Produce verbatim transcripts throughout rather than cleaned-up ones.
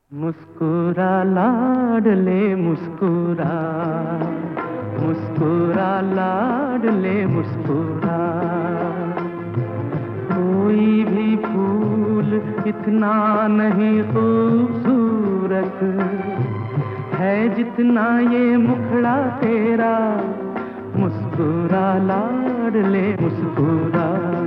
मुस्कुरा लाडले मुस्कुरा, मुस्कुरा लाडले मुस्कुरा। कोई भी फूल इतना नहीं खूबसूरत है जितना ये मुखड़ा तेरा। मुस्कुरा लाडले मुस्कुरा।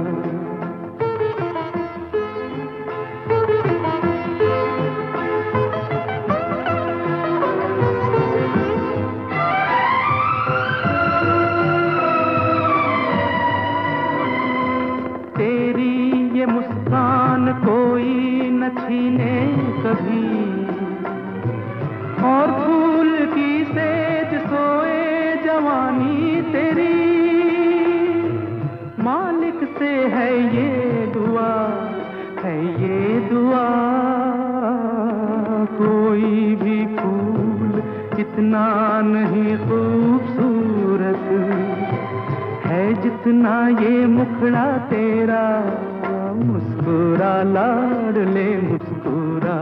तेरी ये मुस्कान कोई न छीने कभी, और फूल की सेज सोए जवानी तेरी। मालिक से है ये दुआ, है ये दुआ। कोई भी फूल इतना नहीं खूबसूरत है जितना ये मुखड़ा तेरा। मुस्कुरा लाडले मुस्कुरा।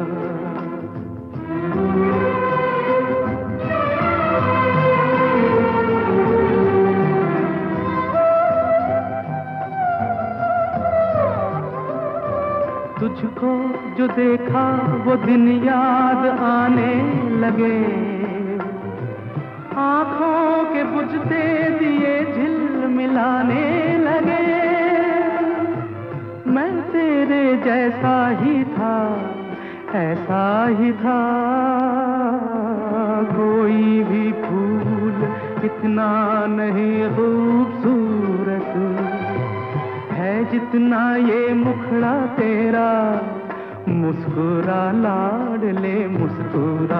तुझको जो देखा वो दिन याद आने लगे, आँखों के बुझते दिए झिलमिलाने लगे। मैं तेरे जैसा ही था, ऐसा ही था। कोई भी फूल इतना नहीं खूबसूरत है जितना ये मुखड़ा तेरा। मुस्कुरा लाडले मुस्कुरा।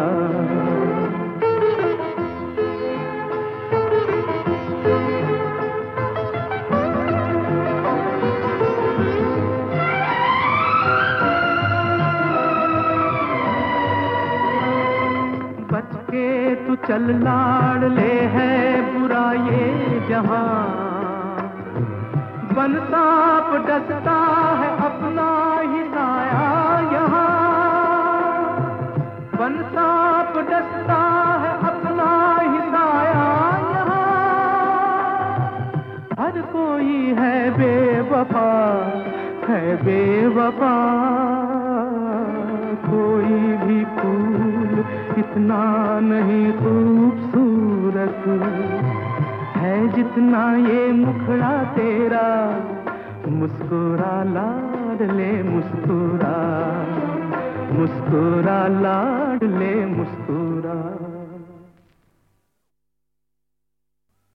बच के तू चल लाडले है बुरा ये जहां। बन सांप डसता है अपना ही साया यहाँ। बन सांप डसता है अपना ही साया यहाँ। हर कोई है बेवफा, है बेवफा। कोई भी फूल इतना नहीं खूबसूरत है जितना ये मुखड़ा तेरा। मुस्कुरा लाडले मुस्कुरा, मुस्कुरा लाडले मुस्कुरा।